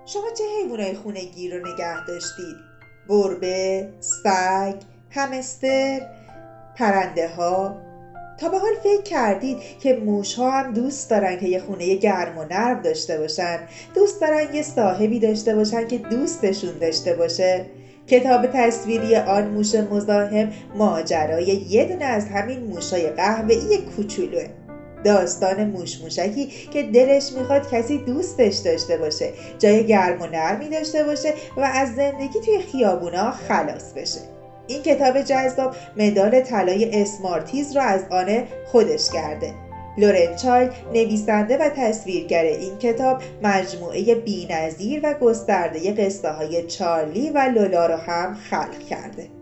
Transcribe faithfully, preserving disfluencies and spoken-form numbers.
شما چه حیوانای خونگی رو نگه داشتید؟ گربه، سگ، همستر، پرنده ها؟ تا به حال فکر کردید که موش ها هم دوست دارن که یه خونه گرم و نرم داشته باشن؟ دوست دارن یه صاحبی داشته باشن که دوستشون داشته باشه؟ کتاب تصویری آن موش مزاحم ماجرای یه دونه از همین موشای قهوه‌ای کوچولوه. داستان موش موشکی که دلش میخواد کسی دوستش داشته باشه، جای گرم و نرمی داشته باشه و از زندگی توی خیابونا خلاص بشه. این کتاب جذاب مدال طلای اسمارتیز را از آن خودش کرده. لورن چایلد نویسنده و تصویرگر این کتاب مجموعه بی‌نظیر و گسترده قصه های چارلی و لولا را هم خلق کرده.